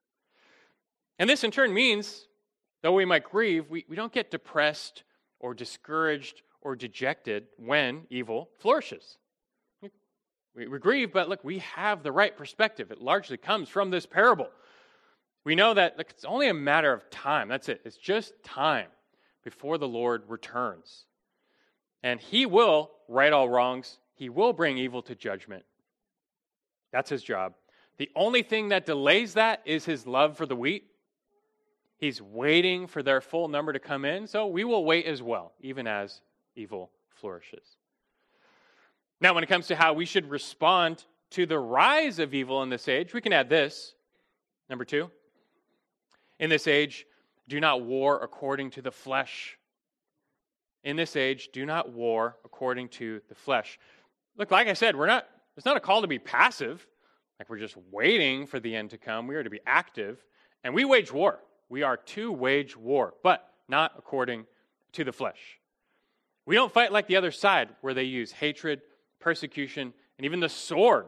And this in turn means, though we might grieve, we, we don't get depressed or discouraged or dejected when evil flourishes. We, we grieve, but look, we have the right perspective. It largely comes from this parable. We know that look, it's only a matter of time. That's it. It's just time before the Lord returns. And he will right all wrongs. He will bring evil to judgment. That's his job. The only thing that delays that is his love for the wheat. He's waiting for their full number to come in, so we will wait as well, even as evil flourishes. Now, when it comes to how we should respond to the rise of evil in this age, we can add this. Number two, in this age, do not war according to the flesh. In this age, do not war according to the flesh. Look, like I said, we're not. It's not a call to be passive, like we're just waiting for the end to come. We are to be active, and we wage war. We are to wage war, but not according to the flesh. We don't fight like the other side, where they use hatred, persecution, and even the sword.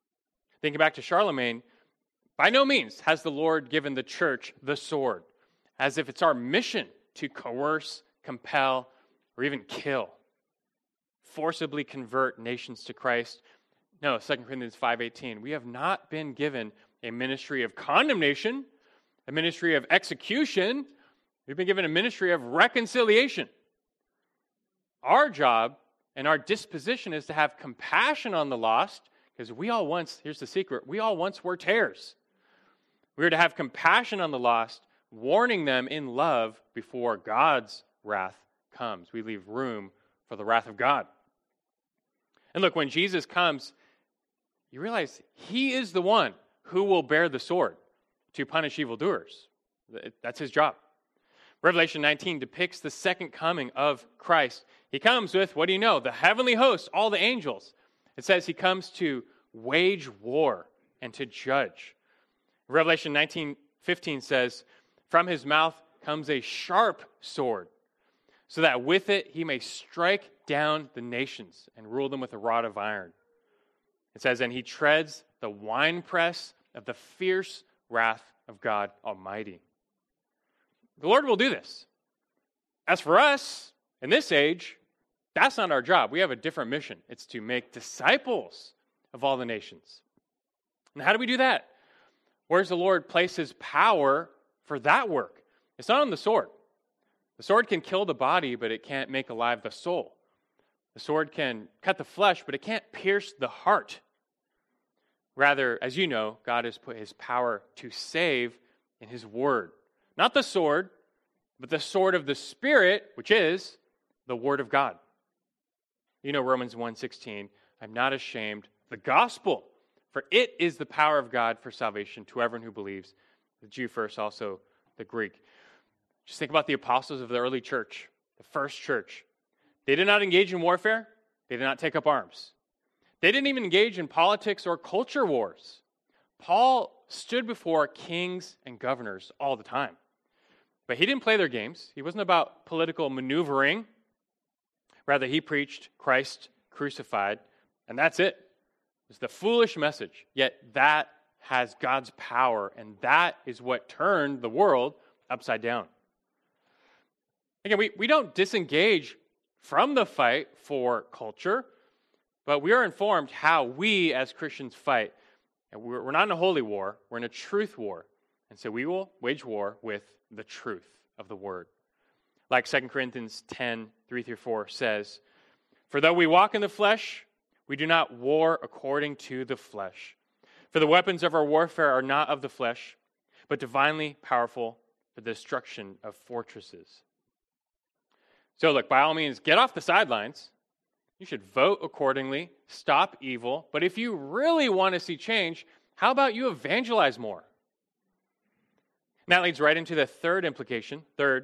Thinking back to Charlemagne, by no means has the Lord given the church the sword. as if it's our mission to coerce, compel, or even kill, forcibly convert nations to Christ. No, Second Corinthians five eighteen, we have not been given a ministry of condemnation, a ministry of execution. We've been given a ministry of reconciliation. Our job and our disposition is to have compassion on the lost, because we all once, here's the secret, we all once were tares. We are to have compassion on the lost, warning them in love before God's wrath comes. We leave room for the wrath of God. And look, when Jesus comes, you realize he is the one who will bear the sword to punish evildoers. That's his job. Revelation nineteen depicts the second coming of Christ. He comes with, what do you know? The heavenly host, all the angels. It says he comes to wage war and to judge. Revelation nineteen fifteen says, from his mouth comes a sharp sword, so that with it he may strike down the nations and rule them with a rod of iron. It says, and he treads the winepress of the fierce wrath of God Almighty. The Lord will do this. As for us, in this age, that's not our job. We have a different mission. It's to make disciples of all the nations. And how do we do that? Where does the Lord place his power for that work? It's not on the sword. The sword can kill the body, but it can't make alive the soul. The sword can cut the flesh, but it can't pierce the heart. Rather, as you know, God has put his power to save in his word. Not the sword, but the sword of the Spirit, which is the word of God. You know Romans one sixteen, I'm not ashamed of the gospel, for it is the power of God for salvation to everyone who believes, the Jew first, also the Greek. Just think about the apostles of the early church, the first church. They did not engage in warfare. They did not take up arms. They didn't even engage in politics or culture wars. Paul stood before kings and governors all the time. But he didn't play their games. He wasn't about political maneuvering. Rather, he preached Christ crucified, and that's it. It's the foolish message. Yet that has God's power, and that is what turned the world upside down. Again, we, we don't disengage from the fight for culture, but we are informed how we as Christians fight. And we're, we're not in a holy war, we're in a truth war. And so we will wage war with the truth of the word. Like Second Corinthians ten, three through four says, for though we walk in the flesh, we do not war according to the flesh. For the weapons of our warfare are not of the flesh, but divinely powerful for the destruction of fortresses. So look, by all means, get off the sidelines. You should vote accordingly, stop evil. But if you really want to see change, how about you evangelize more? And that leads right into the third implication. Third,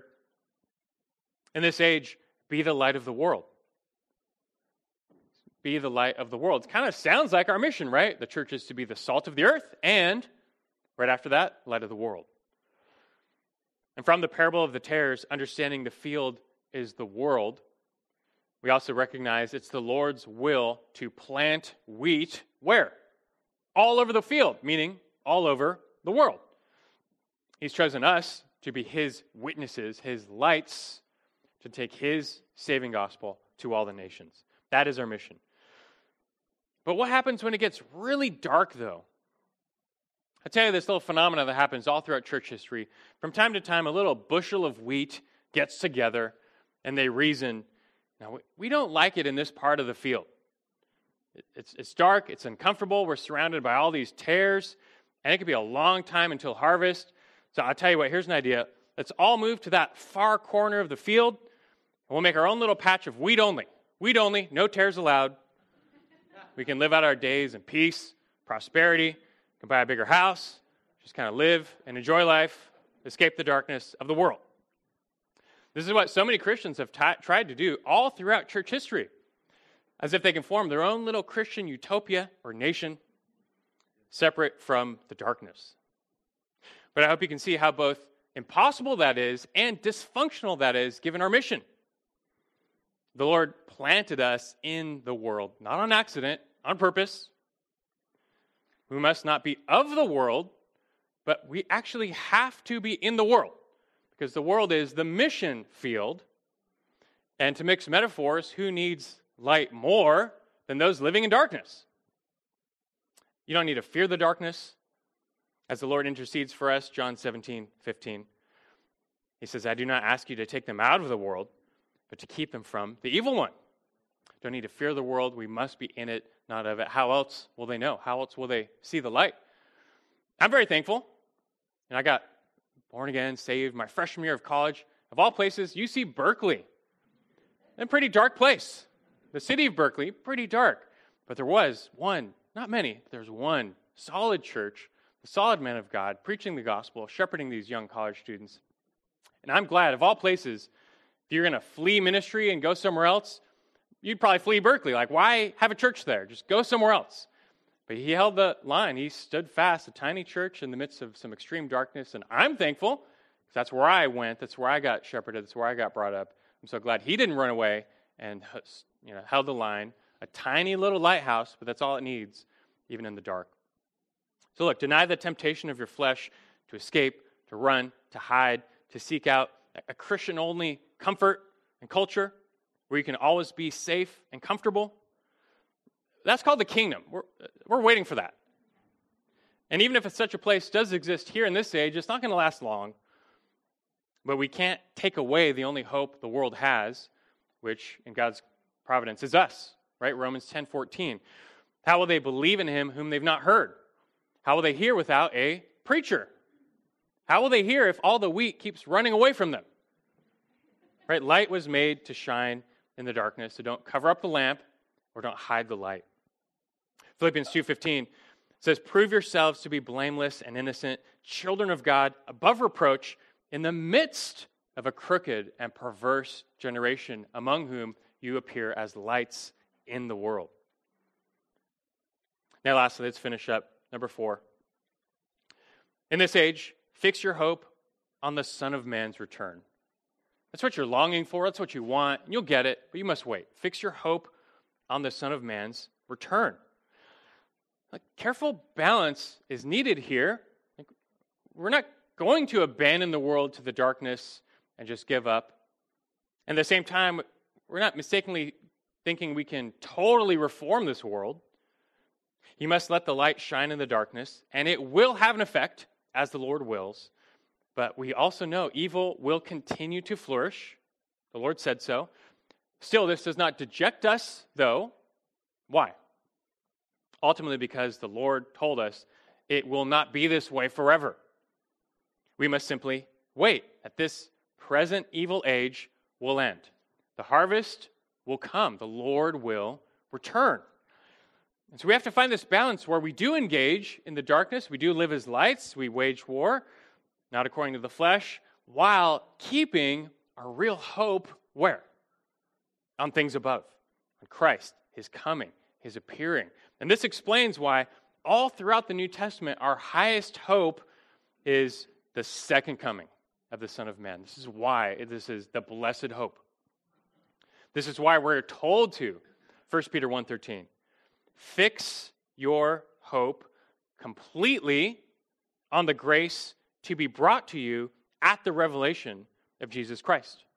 in this age, be the light of the world. Be the light of the world. It kind of sounds like our mission, right? The church is to be the salt of the earth, and right after that, light of the world. And from the parable of the tares, understanding the field is the world, we also recognize it's the Lord's will to plant wheat where? All over the field, meaning all over the world. He's chosen us to be his witnesses, his lights, to take his saving gospel to all the nations. That is our mission. But what happens when it gets really dark, though? I'll tell you this little phenomenon that happens all throughout church history. From time to time, a little bushel of wheat gets together, and they reason, now, we don't like it in this part of the field. It's, it's dark, it's uncomfortable, we're surrounded by all these tares, and it could be a long time until harvest. So I'll tell you what, here's an idea. Let's all move to that far corner of the field, and we'll make our own little patch of wheat only. Wheat only, no tares allowed. We can live out our days in peace, prosperity, we can buy a bigger house, just kind of live and enjoy life, escape the darkness of the world. This is what so many Christians have t- tried to do all throughout church history, as if they can form their own little Christian utopia or nation separate from the darkness. But I hope you can see how both impossible that is and dysfunctional that is given our mission. The Lord planted us in the world, not on accident, on purpose. We must not be of the world, but we actually have to be in the world, because the world is the mission field. And to mix metaphors, who needs light more than those living in darkness? You don't need to fear the darkness as the Lord intercedes for us, John seventeen fifteen. He says, I do not ask you to take them out of the world, but to keep them from the evil one. Don't need to fear the world. We must be in it, not of it. How else will they know? How else will they see the light? I'm very thankful. And I got born again, saved my freshman year of college. Of all places, U C Berkeley. A pretty dark place. The city of Berkeley, pretty dark. But there was one, not many, there's one solid church, a solid man of God, preaching the gospel, shepherding these young college students. And I'm glad, of all places, if you're going to flee ministry and go somewhere else, you'd probably flee Berkeley. Like, why have a church there? Just go somewhere else. But he held the line. He stood fast, a tiny church in the midst of some extreme darkness. And I'm thankful, because that's where I went. That's where I got shepherded. That's where I got brought up. I'm so glad he didn't run away and, you know, held the line. A tiny little lighthouse, but that's all it needs, even in the dark. So look, deny the temptation of your flesh to escape, to run, to hide, to seek out a Christian-only comfort and culture where you can always be safe and comfortable. That's called the kingdom. We're, we're waiting for that. And even if such a place does exist here in this age, it's not going to last long. But we can't take away the only hope the world has, which in God's providence is us, right? Romans ten fourteen. How will they believe in him whom they've not heard? How will they hear without a preacher? How will they hear if all the wheat keeps running away from them? Right? Light was made to shine in the darkness, so don't cover up the lamp or don't hide the light. Philippians two fifteen says, prove yourselves to be blameless and innocent, children of God, above reproach, in the midst of a crooked and perverse generation, among whom you appear as lights in the world. Now, lastly, let's finish up. Number four. In this age, fix your hope on the Son of Man's return. That's what you're longing for. That's what you want. You'll get it, but you must wait. Fix your hope on the Son of Man's return. Like, careful balance is needed here. Like, we're not going to abandon the world to the darkness and just give up. And at the same time, we're not mistakenly thinking we can totally reform this world. You must let the light shine in the darkness, and it will have an effect, as the Lord wills. But we also know evil will continue to flourish. The Lord said so. Still, this does not deject us, though. Why? Ultimately, because the Lord told us it will not be this way forever. We must simply wait. At this present evil age will end. The harvest will come. The Lord will return. And so we have to find this balance where we do engage in the darkness. We do live as lights. We wage war, not according to the flesh, while keeping our real hope where? On things above, on Christ, his coming, his appearing. And this explains why all throughout the New Testament, our highest hope is the second coming of the Son of Man. This is why this is the blessed hope. This is why we're told to, First Peter one thirteen, fix your hope completely on the grace to be brought to you at the revelation of Jesus Christ.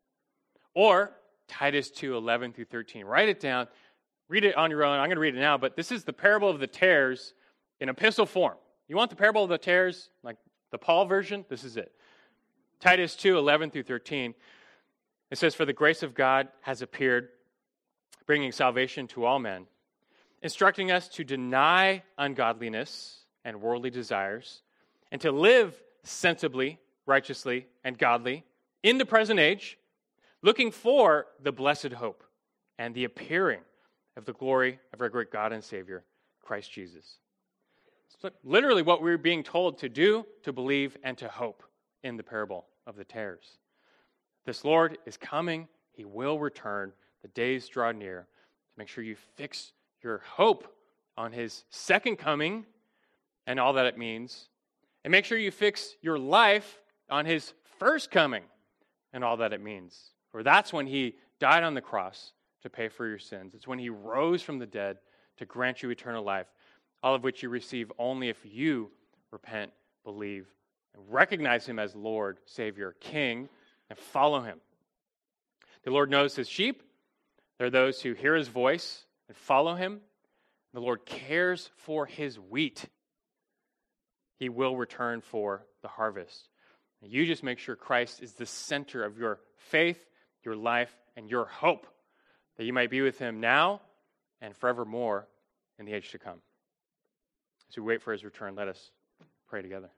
Or Titus two eleven through thirteen. Write it down. Read it on your own. I'm going to read it now, but this is the parable of the tares in epistle form. You want the parable of the tares, like the Paul version? This is it. Titus two eleven through thirteen. It says, for the grace of God has appeared, bringing salvation to all men, instructing us to deny ungodliness and worldly desires, and to live sensibly, righteously, and godly in the present age, looking for the blessed hope and the appearing of the glory of our great God and Savior, Christ Jesus. It's literally what we're being told to do, to believe, and to hope in the parable of the tares. This Lord is coming. He will return. The days draw near. Make sure you fix your hope on his second coming and all that it means. And make sure you fix your life on his first coming and all that it means. For that's when he died on the cross to pay for your sins. It's when he rose from the dead to grant you eternal life, all of which you receive only if you repent, believe, recognize him as Lord, Savior, King, and follow him. The Lord knows his sheep. There are those who hear his voice and follow him. The Lord cares for his wheat. He will return for the harvest. You just make sure Christ is the center of your faith, your life, and your hope, that you might be with him now and forevermore in the age to come. As we wait for his return, let us pray together.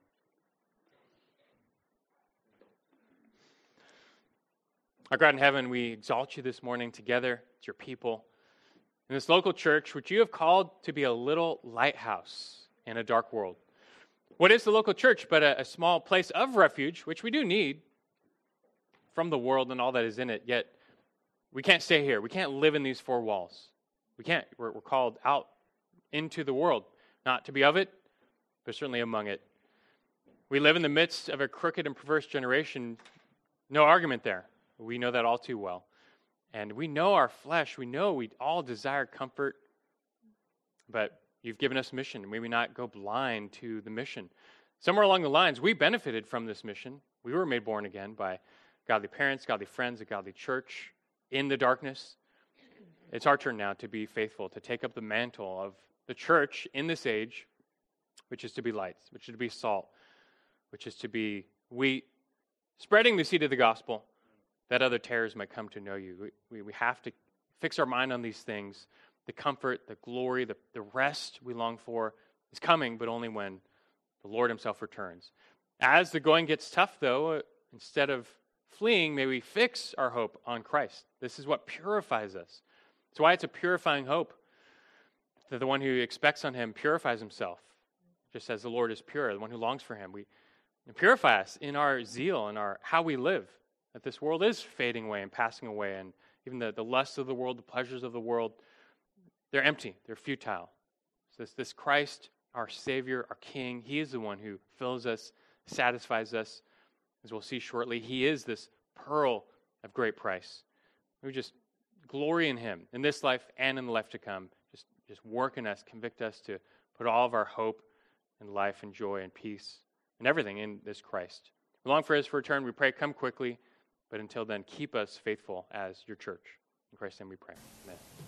Our God in heaven, we exalt you this morning together as your people in this local church, which you have called to be a little lighthouse in a dark world. What is the local church but a, a small place of refuge, which we do need from the world and all that is in it, yet we can't stay here. We can't live in these four walls. We can't. We're, we're called out into the world, not to be of it, but certainly among it. We live in the midst of a crooked and perverse generation. No argument there. We know that all too well. And we know our flesh. We know we all desire comfort, but you've given us mission. May we not go blind to the mission. Somewhere along the lines, we benefited from this mission. We were made born again by godly parents, godly friends, a godly church in the darkness. It's our turn now to be faithful, to take up the mantle of the church in this age, which is to be lights, which is to be salt, which is to be wheat, spreading the seed of the gospel, that other tares might come to know you. We, we, we have to fix our mind on these things. The comfort, the glory, the, the rest we long for is coming, but only when the Lord himself returns. As the going gets tough, though, instead of fleeing, may we fix our hope on Christ. This is what purifies us. That's why it's a purifying hope. That the one who expects on him purifies himself, just as the Lord is pure, the one who longs for him. We purify us in our zeal and our how we live. That this world is fading away and passing away, and even the, the lusts of the world, the pleasures of the world, they're empty, they're futile. So this, this Christ, our Savior, our King, he is the one who fills us, satisfies us. As we'll see shortly, he is this pearl of great price. We just glory in him, in this life and in the life to come. Just, just work in us, convict us to put all of our hope and life and joy and peace and everything in this Christ. We long for his return. We pray, come quickly. But until then, keep us faithful as your church. In Christ's name we pray. Amen.